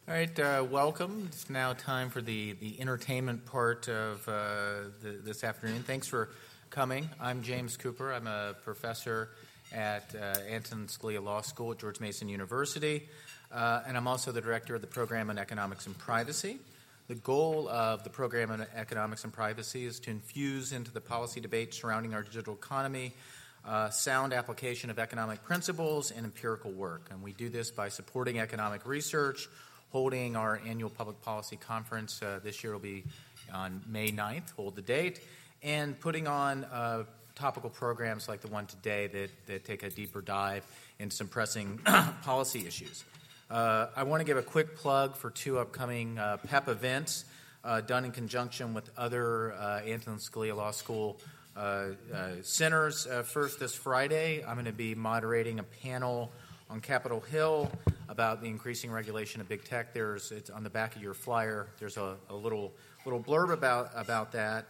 All right, welcome. It's now time for the entertainment part of this afternoon. Thanks for coming. I'm James Cooper. I'm a professor at Antonin Scalia Law School at George Mason University, and I'm also the director of the program on economics and privacy. The goal of the program on economics and privacy is to infuse into the policy debate surrounding our digital economy sound application of economic principles and empirical work. And we do this by supporting economic research, holding our annual public policy conference. This year will be on May 9th, hold the date, and putting on topical programs like the one today that take a deeper dive into some pressing policy issues. I want to give a quick plug for two upcoming PEP events done in conjunction with other Antonin Scalia Law School centers. First, this Friday, I'm going to be moderating a panel on Capitol Hill about the increasing regulation of big tech. It's on the back of your flyer. There's a little blurb about that.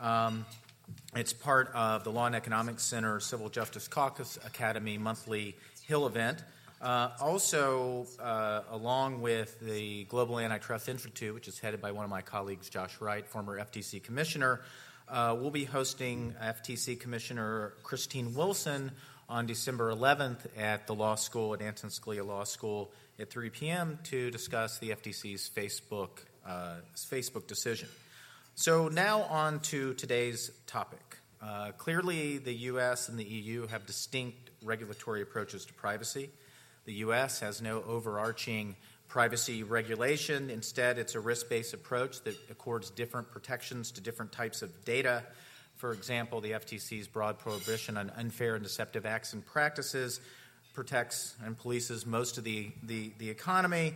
It's part of the Law and Economics Center Civil Justice Caucus Academy monthly Hill event. Also, along with the Global Antitrust Institute, which is headed by one of my colleagues, Josh Wright, former FTC commissioner, we'll be hosting FTC Commissioner Christine Wilson on December 11th at the law school at Antonin Scalia Law School at 3 p.m. to discuss the FTC's Facebook decision. So now on to today's topic. Clearly, the U.S. and the EU have distinct regulatory approaches to privacy. The U.S. has no overarching privacy regulation. Instead, it's a risk-based approach that accords different protections to different types of data. For example, the FTC's broad prohibition on unfair and deceptive acts and practices protects and polices most of the economy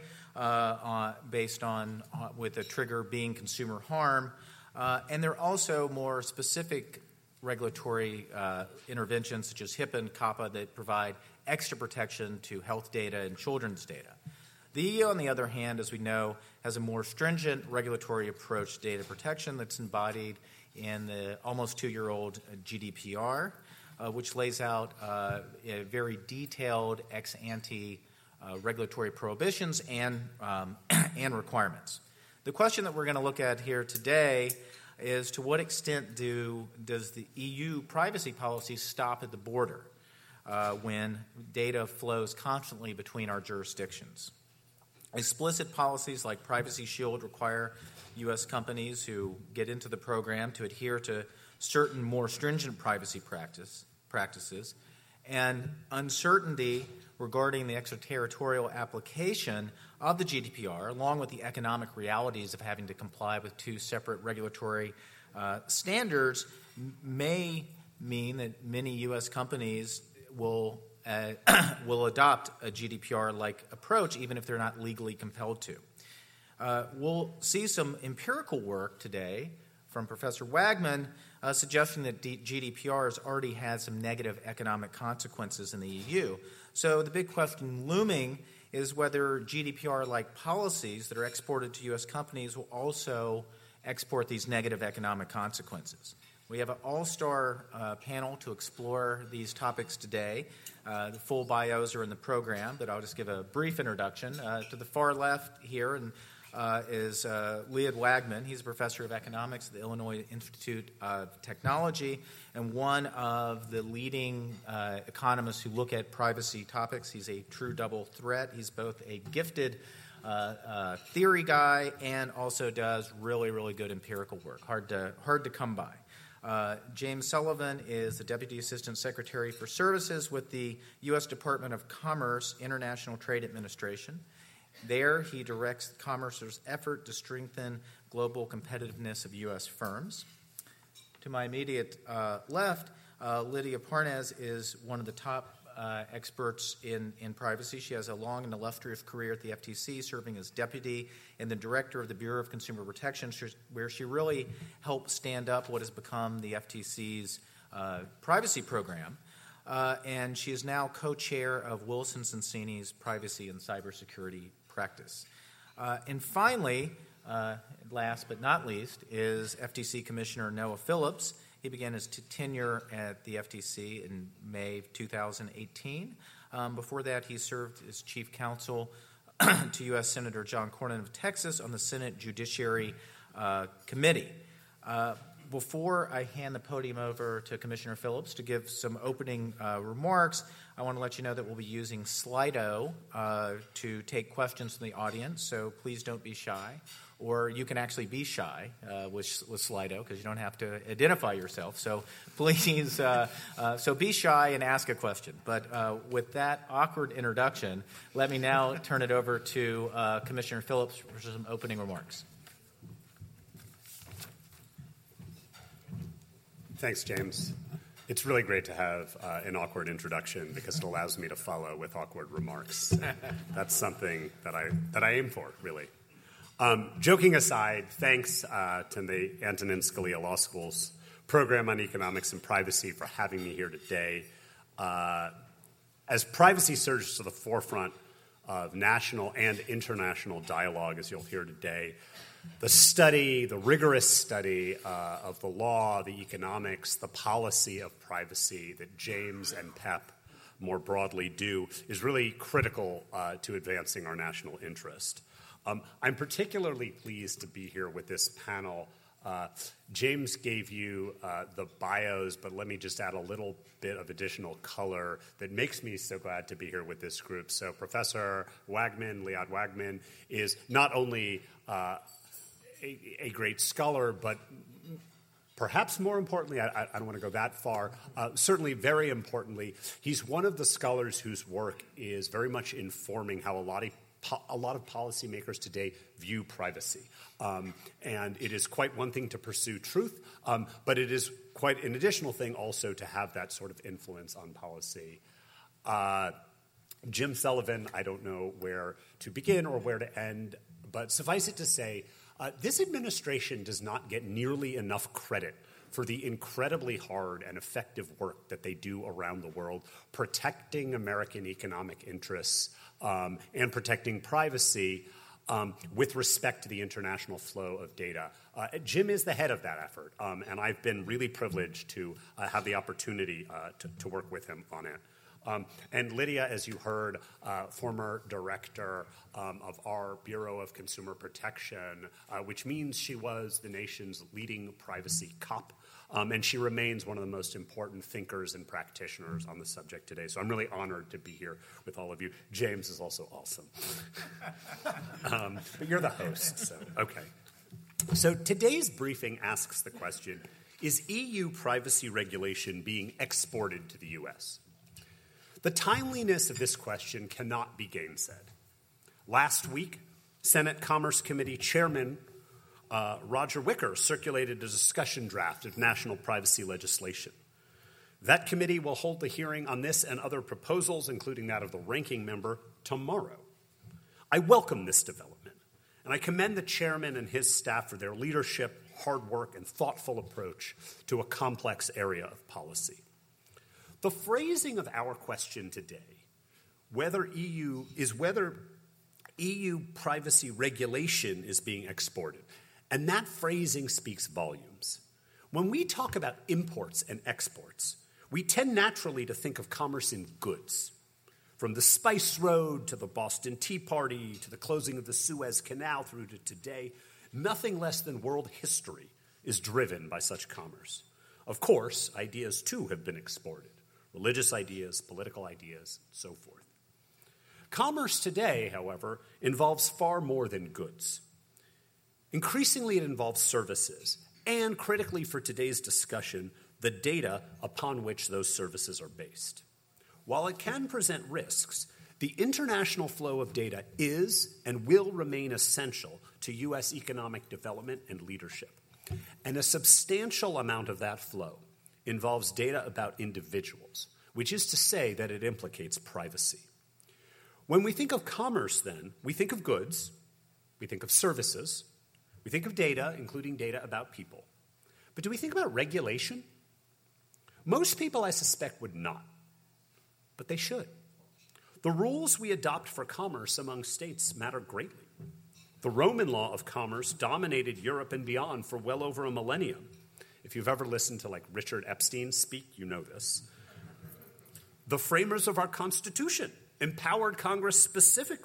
based on with the trigger being consumer harm. And there are also more specific regulatory interventions such as HIPAA and COPPA that provide extra protection to health data and children's data. The EU, on the other hand, as we know, has a more stringent regulatory approach to data protection that's embodied in the almost 2-year-old GDPR, which lays out very detailed ex-ante regulatory prohibitions and requirements. The question that we're going to look at here today is to what extent does the EU privacy policy stop at the border when data flows constantly between our jurisdictions? Explicit policies like Privacy Shield require U.S. companies who get into the program to adhere to certain more stringent privacy practices, and uncertainty regarding the extraterritorial application of the GDPR, along with the economic realities of having to comply with two separate regulatory standards, may mean that many U.S. companies will adopt a GDPR-like approach, even if they're not legally compelled to. We'll see some empirical work today from Professor Wagman suggesting that GDPR has already had some negative economic consequences in the EU. So the big question looming is whether GDPR-like policies that are exported to U.S. companies will also export these negative economic consequences. We have an all-star panel to explore these topics today. The full bios are in the program, but I'll just give a brief introduction. To the far left here is Leod Wagman. He's a professor of economics at the Illinois Institute of Technology and one of the leading economists who look at privacy topics. He's a true double threat. He's both a gifted theory guy and also does really, really good empirical work. Hard to come by. James Sullivan is the Deputy Assistant Secretary for Services with the U.S. Department of Commerce International Trade Administration. There, he directs Commerce's effort to strengthen global competitiveness of U.S. firms. To my immediate left, Lydia Parnes is one of the top experts in privacy. She has a long and illustrious career at the FTC, serving as deputy and the director of the Bureau of Consumer Protection, where she really helped stand up what has become the FTC's privacy program. And she is now co-chair of Wilson Sonsini's Privacy and Cybersecurity practice. And finally, last but not least, is FTC Commissioner Noah Phillips. He began his tenure at the FTC in May of 2018. Before that, he served as chief counsel to U.S. Senator John Cornyn of Texas on the Senate Judiciary Committee. Before I hand the podium over to Commissioner Phillips to give some opening remarks, I want to let you know that we'll be using Slido to take questions from the audience, so please don't be shy. Or you can actually be shy with Slido because you don't have to identify yourself. So please, so be shy and ask a question. But with that awkward introduction, let me now turn it over to Commissioner Phillips for some opening remarks. Thanks, James. It's really great to have an awkward introduction because it allows me to follow with awkward remarks. That's something that I aim for, really. Joking aside, thanks to the Antonin Scalia Law School's program on economics and privacy for having me here today. As privacy surges to the forefront of national and international dialogue, as you'll hear today, the rigorous study of the law, the economics, the policy of privacy that James and PEP more broadly do is really critical to advancing our national interest. I'm particularly pleased to be here with this panel. James gave you the bios, but let me just add a little bit of additional color that makes me so glad to be here with this group. So Professor Wagman, Liad Wagman, is not only a great scholar, but perhaps more importantly, I don't want to go that far, certainly very importantly, he's one of the scholars whose work is very much informing how a lot of policymakers today view privacy. And it is quite one thing to pursue truth, but it is quite an additional thing also to have that sort of influence on policy. Jim Sullivan, I don't know where to begin or where to end, but suffice it to say, this administration does not get nearly enough credit for the incredibly hard and effective work that they do around the world, protecting American economic interests and protecting privacy with respect to the international flow of data. Jim is the head of that effort, and I've been really privileged to have the opportunity to work with him on it. And Lydia, as you heard, former director of our Bureau of Consumer Protection, which means she was the nation's leading privacy cop, and she remains one of the most important thinkers and practitioners on the subject today. So I'm really honored to be here with all of you. James is also awesome. But you're the host, so okay. So today's briefing asks the question, is EU privacy regulation being exported to the U.S.? The timeliness of this question cannot be gainsaid. Last week, Senate Commerce Committee Chairman Roger Wicker circulated a discussion draft of national privacy legislation. That committee will hold the hearing on this and other proposals, including that of the ranking member, tomorrow. I welcome this development, and I commend the chairman and his staff for their leadership, hard work, and thoughtful approach to a complex area of policy. The phrasing of our question today, whether EU privacy regulation is being exported, and that phrasing speaks volumes. When we talk about imports and exports, we tend naturally to think of commerce in goods. From the Spice Road to the Boston Tea Party to the closing of the Suez Canal through to today, nothing less than world history is driven by such commerce. Of course, ideas too have been exported. Religious ideas, political ideas, and so forth. Commerce today, however, involves far more than goods. Increasingly, it involves services, and critically for today's discussion, the data upon which those services are based. While it can present risks, the international flow of data is and will remain essential to U.S. economic development and leadership. And a substantial amount of that flow involves data about individuals, which is to say that it implicates privacy. When we think of commerce, then, we think of goods, we think of services, we think of data, including data about people. But do we think about regulation? Most people, I suspect, would not, but they should. The rules we adopt for commerce among states matter greatly. The Roman law of commerce dominated Europe and beyond for well over a millennium. If you've ever listened to Richard Epstein speak, you know this. The framers of our Constitution empowered Congress specifically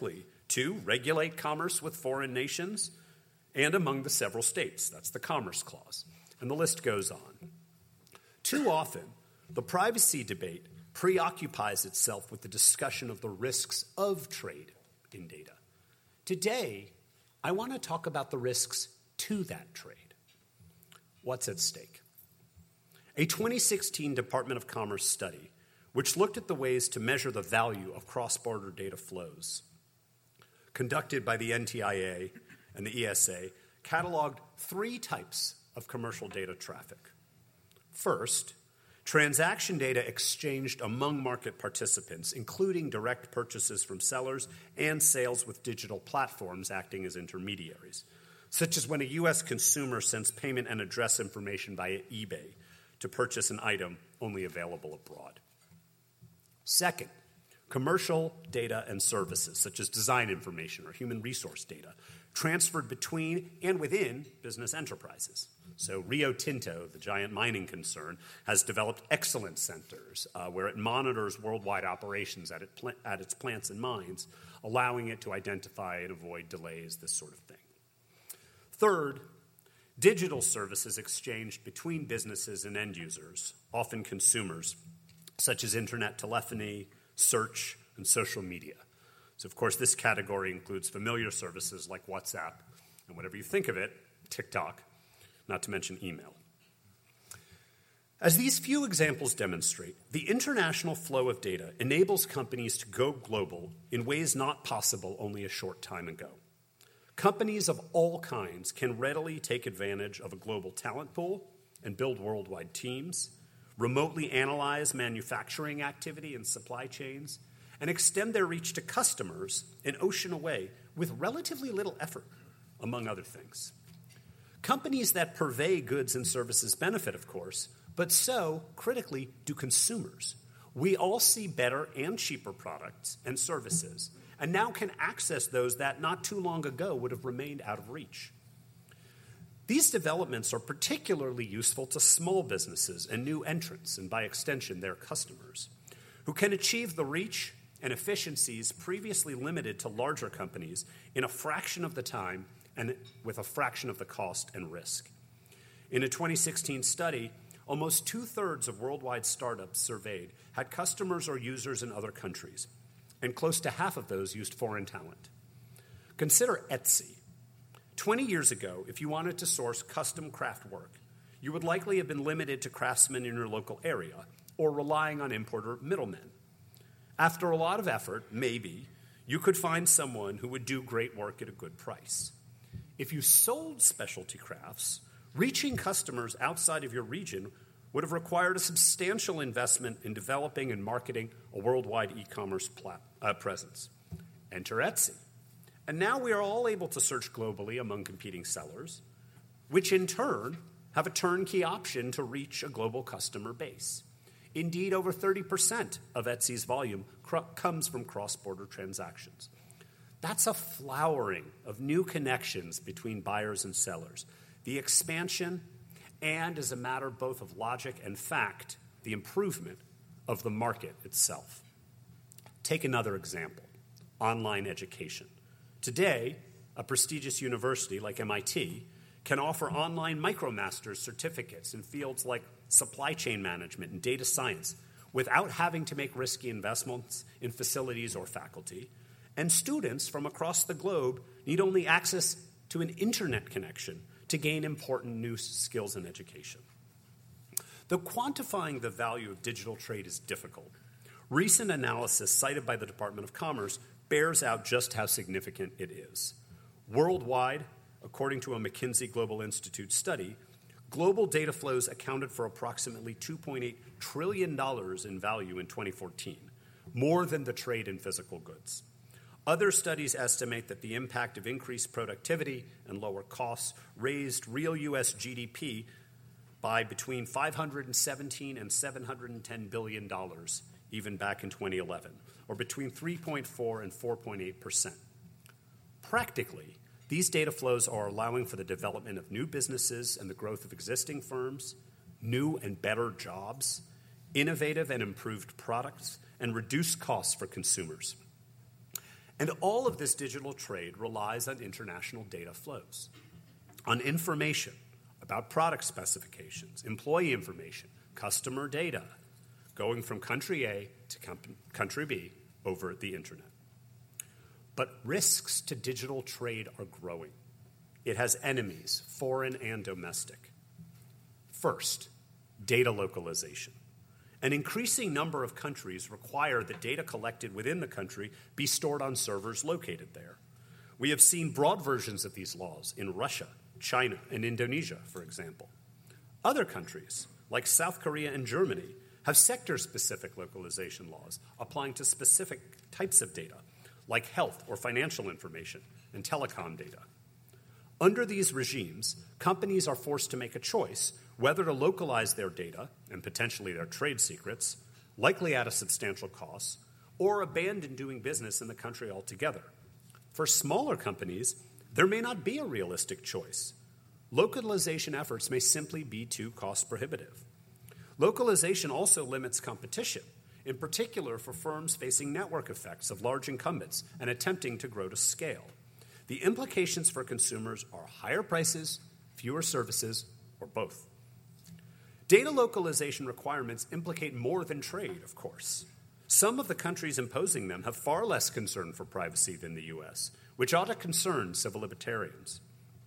2, regulate commerce with foreign nations and among the several states. That's the Commerce Clause. And the list goes on. Too often, the privacy debate preoccupies itself with the discussion of the risks of trade in data. Today, I want to talk about the risks to that trade. What's at stake? A 2016 Department of Commerce study, which looked at the ways to measure the value of cross-border data flows, conducted by the NTIA and the ESA, cataloged 3 types of commercial data traffic. First, transaction data exchanged among market participants, including direct purchases from sellers and sales with digital platforms acting as intermediaries, such as when a U.S. consumer sends payment and address information via eBay to purchase an item only available abroad. Second, commercial data and services, such as design information or human resource data, transferred between and within business enterprises. So Rio Tinto, the giant mining concern, has developed excellence centers where it monitors worldwide operations at its plants and mines, allowing it to identify and avoid delays, this sort of thing. Third, digital services exchanged between businesses and end users, often consumers, such as internet telephony, search, and social media. So, of course, this category includes familiar services like WhatsApp and, whatever you think of it, TikTok, not to mention email. As these few examples demonstrate, the international flow of data enables companies to go global in ways not possible only a short time ago. Companies of all kinds can readily take advantage of a global talent pool and build worldwide teams, remotely analyze manufacturing activity and supply chains, and extend their reach to customers an ocean away with relatively little effort, among other things. Companies that purvey goods and services benefit, of course, but so, critically, do consumers. We all see better and cheaper products and services, and now can access those that not too long ago would have remained out of reach. These developments are particularly useful to small businesses and new entrants, and by extension, their customers, who can achieve the reach and efficiencies previously limited to larger companies in a fraction of the time and with a fraction of the cost and risk. In a 2016 study, almost 2/3 of worldwide startups surveyed had customers or users in other countries, and close to half of those used foreign talent. Consider Etsy. 20 years ago, if you wanted to source custom craft work, you would likely have been limited to craftsmen in your local area or relying on importer middlemen. After a lot of effort, maybe, you could find someone who would do great work at a good price. If you sold specialty crafts, reaching customers outside of your region would have required a substantial investment in developing and marketing a worldwide e-commerce presence. Enter Etsy. And now we are all able to search globally among competing sellers, which in turn have a turnkey option to reach a global customer base. Indeed, over 30% of Etsy's volume comes from cross-border transactions. That's a flowering of new connections between buyers and sellers, the expansion, and as a matter both of logic and fact, the improvement of the market itself. Take another example, online education. Today, a prestigious university like MIT can offer online MicroMasters certificates in fields like supply chain management and data science without having to make risky investments in facilities or faculty, and students from across the globe need only access to an internet connection to gain important new skills in education. Though quantifying the value of digital trade is difficult, recent analysis cited by the Department of Commerce bears out just how significant it is. Worldwide, according to a McKinsey Global Institute study, global data flows accounted for approximately $2.8 trillion in value in 2014, more than the trade in physical goods. Other studies estimate that the impact of increased productivity and lower costs raised real U.S. GDP by between $517 and $710 billion, even back in 2011, or between 3.4 and 4.8%. Practically, these data flows are allowing for the development of new businesses and the growth of existing firms, new and better jobs, innovative and improved products, and reduced costs for consumers. And all of this digital trade relies on international data flows, on information about product specifications, employee information, customer data, going from country A to country B over the internet. But risks to digital trade are growing. It has enemies, foreign and domestic. First, data localization. An increasing number of countries require that data collected within the country be stored on servers located there. We have seen broad versions of these laws in Russia, China, and Indonesia, for example. Other countries, like South Korea and Germany, have sector-specific localization laws applying to specific types of data, like health or financial information and telecom data. Under these regimes, companies are forced to make a choice whether to localize their data and potentially their trade secrets, likely at a substantial cost, or abandon doing business in the country altogether. For smaller companies, there may not be a realistic choice. Localization efforts may simply be too cost prohibitive. Localization also limits competition, in particular for firms facing network effects of large incumbents and attempting to grow to scale. The implications for consumers are higher prices, fewer services, or both. Data localization requirements implicate more than trade, of course. Some of the countries imposing them have far less concern for privacy than the U.S., which ought to concern civil libertarians.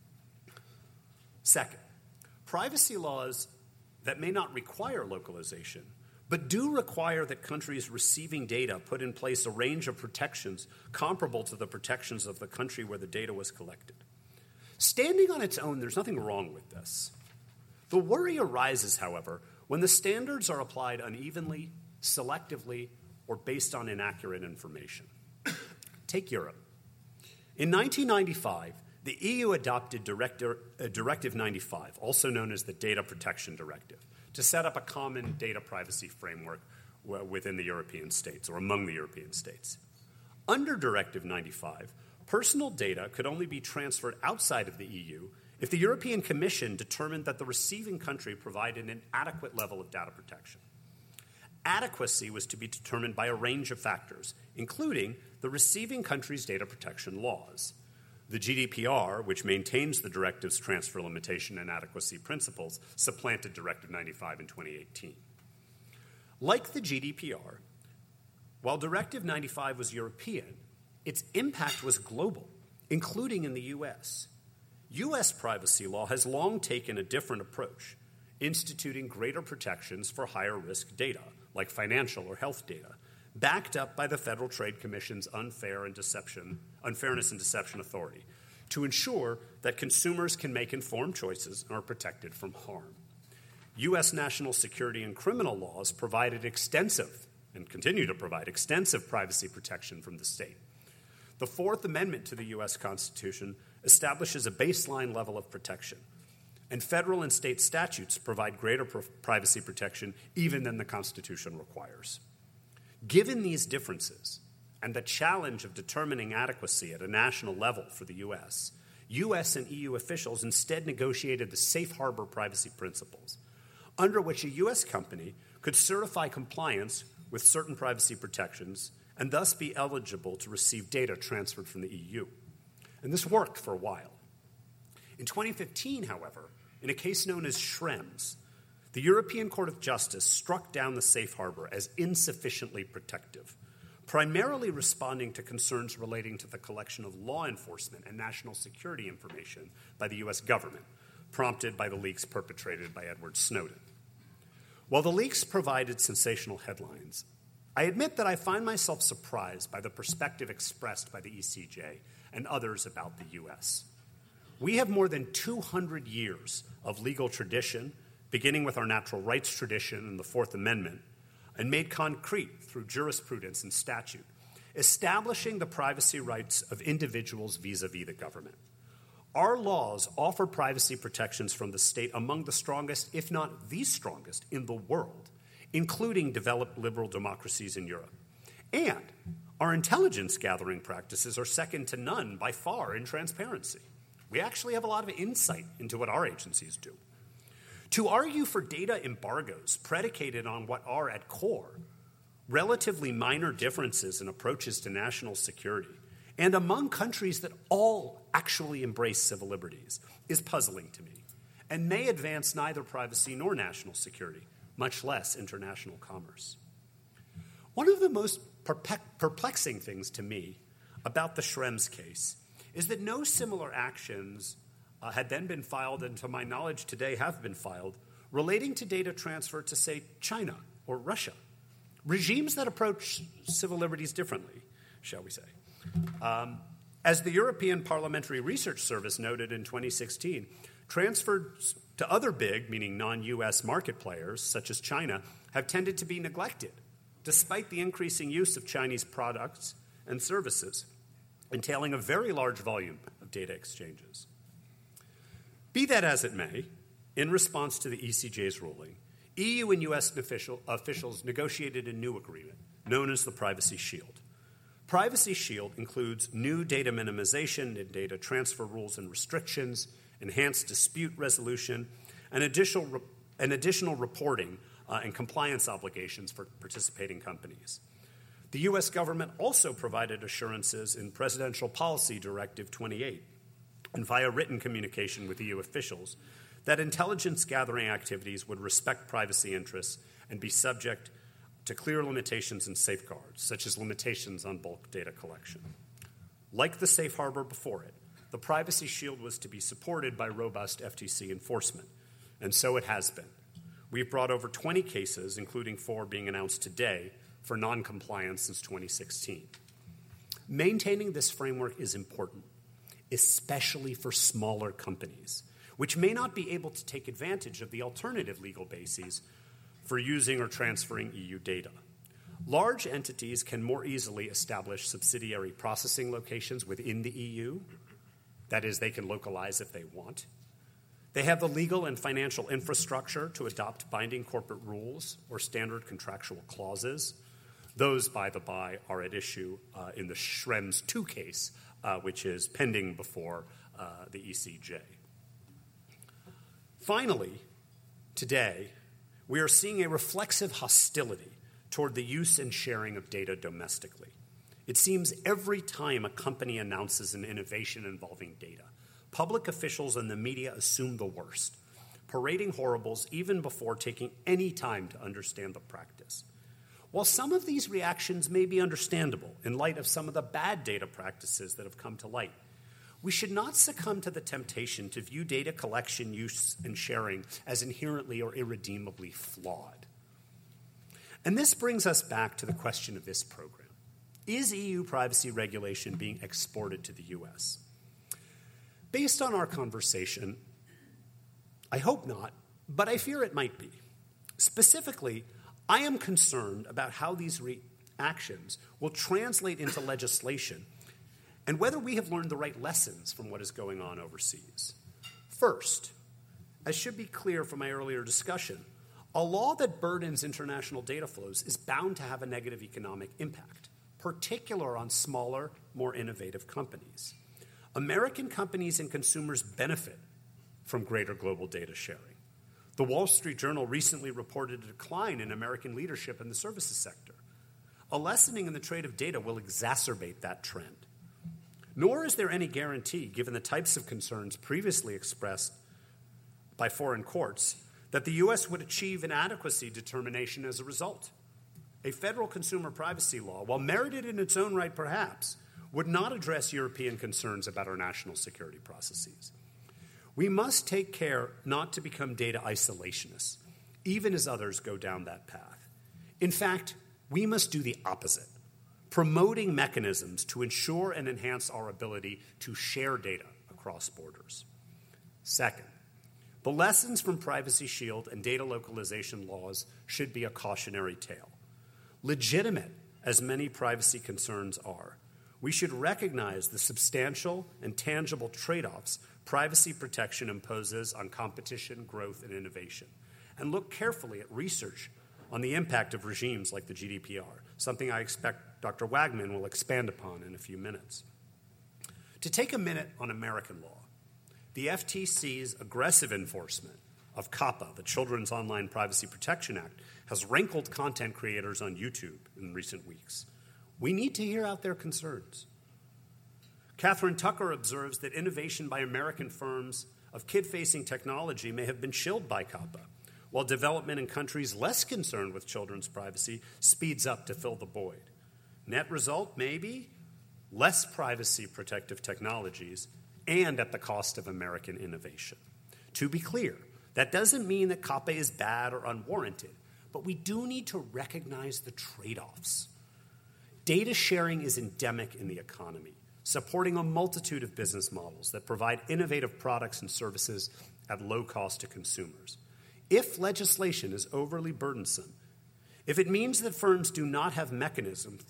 Second, privacy laws that may not require localization, but do require that countries receiving data put in place a range of protections comparable to the protections of the country where the data was collected. Standing on its own, there's nothing wrong with this. The worry arises, however, when the standards are applied unevenly, selectively, or based on inaccurate information. Take Europe. In 1995, the EU adopted Directive 95, also known as the Data Protection Directive, to set up a common data privacy framework within the European states, or among the European states. Under Directive 95, personal data could only be transferred outside of the EU if the European Commission determined that the receiving country provided an adequate level of data protection. Adequacy was to be determined by a range of factors, including the receiving country's data protection laws. The GDPR, which maintains the directive's transfer limitation and adequacy principles, supplanted Directive 95 in 2018. Like the GDPR, while Directive 95 was European, its impact was global, including in the U.S. U.S. privacy law has long taken a different approach, instituting greater protections for higher-risk data, like financial or health data, backed up by the Federal Trade Commission's Unfairness and Deception Authority, to ensure that consumers can make informed choices and are protected from harm. U.S. national security and criminal laws provided extensive, and continue to provide extensive privacy protection from the state. The Fourth Amendment to the U.S. Constitution establishes a baseline level of protection, and federal and state statutes provide greater privacy protection even than the Constitution requires. Given these differences and the challenge of determining adequacy at a national level for the U.S. and EU officials instead negotiated the safe harbor privacy principles, under which a U.S. company could certify compliance with certain privacy protections and thus be eligible to receive data transferred from the EU. And this worked for a while. In 2015, however, in a case known as Schrems, the European Court of Justice struck down the safe harbor as insufficiently protective, primarily responding to concerns relating to the collection of law enforcement and national security information by the U.S. government, prompted by the leaks perpetrated by Edward Snowden. While the leaks provided sensational headlines, I admit that I find myself surprised by the perspective expressed by the ECJ and others about the U.S. We have more than 200 years of legal tradition, beginning with our natural rights tradition and the Fourth Amendment, and made concrete through jurisprudence and statute, establishing the privacy rights of individuals vis-a-vis the government. Our laws offer privacy protections from the state among the strongest, if not the strongest, in the world, including developed liberal democracies in Europe. And our intelligence gathering practices are second to none by far in transparency. We actually have a lot of insight into what our agencies do. To argue for data embargoes predicated on what are, at core, relatively minor differences in approaches to national security and among countries that all actually embrace civil liberties is puzzling to me and may advance neither privacy nor national security, much less international commerce. One of the most perplexing things to me about the Schrems case is that no similar actions had then been filed, and to my knowledge today have been filed, relating to data transfer to, say, China or Russia, regimes that approach civil liberties differently, shall we say. As the European Parliamentary Research Service noted in 2016, transfers to other big, meaning non-US market players, such as China, have tended to be neglected, despite the increasing use of Chinese products and services, entailing a very large volume of data exchanges. Be that as it may, in response to the ECJ's ruling, EU and US officials negotiated a new agreement known as the Privacy Shield. Privacy Shield includes new data minimization and data transfer rules and restrictions, enhanced dispute resolution, and additional reporting and compliance obligations for participating companies. The U.S. government also provided assurances in Presidential Policy Directive 28 and via written communication with EU officials that intelligence gathering activities would respect privacy interests and be subject to clear limitations and safeguards, such as limitations on bulk data collection. Like the safe harbor before it, the Privacy Shield was to be supported by robust FTC enforcement, and so it has been. We've brought over 20 cases, including 4 being announced today, for noncompliance since 2016. Maintaining this framework is important, especially for smaller companies, which may not be able to take advantage of the alternative legal bases for using or transferring EU data. Large entities can more easily establish subsidiary processing locations within the EU. That is, they can localize if they want. They have the legal and financial infrastructure to adopt binding corporate rules or standard contractual clauses. Those, by the by, are at issue in the Schrems II case, which is pending before the ECJ. Finally, today, we are seeing a reflexive hostility toward the use and sharing of data domestically. It seems every time a company announces an innovation involving data, public officials and the media assume the worst, parading horribles even before taking any time to understand the practice. While some of these reactions may be understandable in light of some of the bad data practices that have come to light, we should not succumb to the temptation to view data collection, use, and sharing as inherently or irredeemably flawed. And this brings us back to the question of this program. Is EU privacy regulation being exported to the US? Based on our conversation, I hope not, but I fear it might be. Specifically, I am concerned about how these reactions will translate into legislation and whether we have learned the right lessons from what is going on overseas. First, as should be clear from my earlier discussion, a law that burdens international data flows is bound to have a negative economic impact, particularly on smaller, more innovative companies. American companies and consumers benefit from greater global data sharing. The Wall Street Journal recently reported a decline in American leadership in the services sector. A lessening in the trade of data will exacerbate that trend. Nor is there any guarantee, given the types of concerns previously expressed by foreign courts, that the U.S. would achieve an adequacy determination as a result. A federal consumer privacy law, while merited in its own right perhaps, would not address European concerns about our national security processes. We must take care not to become data isolationists, even as others go down that path. In fact, we must do the opposite, promoting mechanisms to ensure and enhance our ability to share data across borders. Second, the lessons from Privacy Shield and data localization laws should be a cautionary tale. Legitimate as many privacy concerns are, we should recognize the substantial and tangible trade-offs privacy protection imposes on competition, growth, and innovation, and look carefully at research on the impact of regimes like the GDPR, something I expect Dr. Wagman will expand upon in a few minutes. To take a minute on American law, the FTC's aggressive enforcement of COPPA, the Children's Online Privacy Protection Act, has rankled content creators on YouTube in recent weeks. We need to hear out their concerns. Catherine Tucker observes that innovation by American firms of kid-facing technology may have been chilled by COPPA, while development in countries less concerned with children's privacy speeds up to fill the void. Net result, maybe less privacy-protective technologies and at the cost of American innovation. To be clear, that doesn't mean that COPPA is bad or unwarranted, but we do need to recognize the trade-offs. Data sharing is endemic in the economy, supporting a multitude of business models that provide innovative products and services at low cost to consumers. If legislation is overly burdensome, if it means that firms do not have mechanisms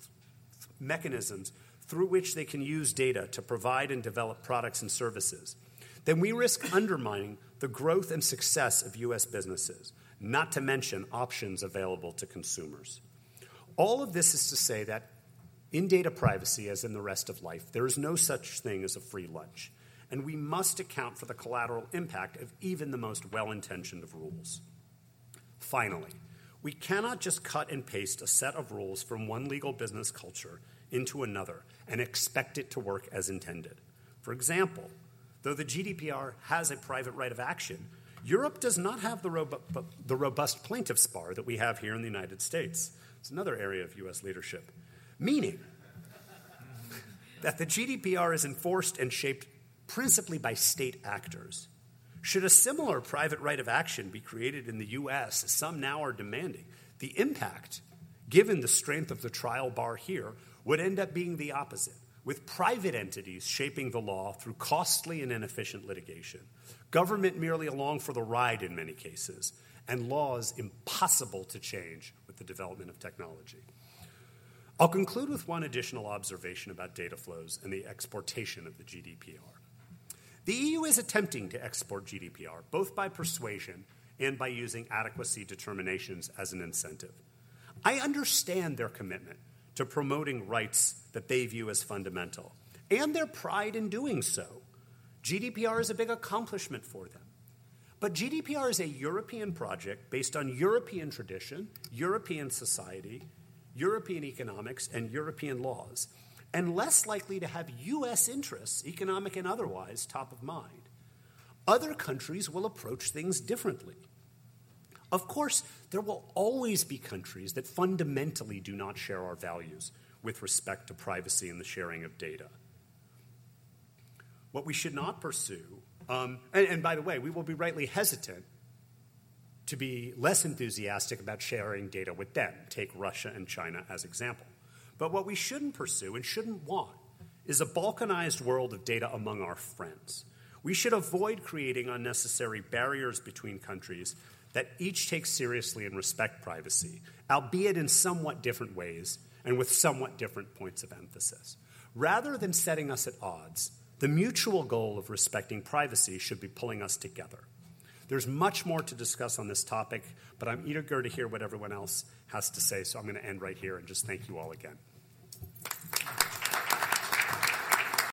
through which they can use data to provide and develop products and services, then we risk undermining the growth and success of U.S. businesses, not to mention options available to consumers. All of this is to say that in data privacy, as in the rest of life, there is no such thing as a free lunch, and we must account for the collateral impact of even the most well-intentioned of rules. Finally, we cannot just cut and paste a set of rules from one legal business culture into another and expect it to work as intended. For example, though the GDPR has a private right of action, Europe does not have the robust plaintiff's bar that we have here in the United States. It's another area of U.S. leadership. Meaning that the GDPR is enforced and shaped principally by state actors. Should a similar private right of action be created in the U.S., as some now are demanding, the impact, given the strength of the trial bar here, would end up being the opposite, with private entities shaping the law through costly and inefficient litigation, government merely along for the ride in many cases, and laws impossible to change with the development of technology. I'll conclude with one additional observation about data flows and the exportation of the GDPR. The EU is attempting to export GDPR, both by persuasion and by using adequacy determinations as an incentive. I understand their commitment to promoting rights that they view as fundamental, and their pride in doing so. GDPR is a big accomplishment for them. But GDPR is a European project based on European tradition, European society, European economics, and European laws, and less likely to have U.S. interests, economic and otherwise, top of mind. Other countries will approach things differently. Of course, there will always be countries that fundamentally do not share our values with respect to privacy and the sharing of data. What we should not pursue, and by the way, we will be rightly hesitant to be less enthusiastic about sharing data with them. Take Russia and China as example. But what we shouldn't pursue and shouldn't want is a balkanized world of data among our friends. We should avoid creating unnecessary barriers between countries that each take seriously and respect privacy, albeit in somewhat different ways and with somewhat different points of emphasis. Rather than setting us at odds, the mutual goal of respecting privacy should be pulling us together. There's much more to discuss on this topic, but I'm eager to hear what everyone else has to say, so I'm going to end right here and just thank you all again.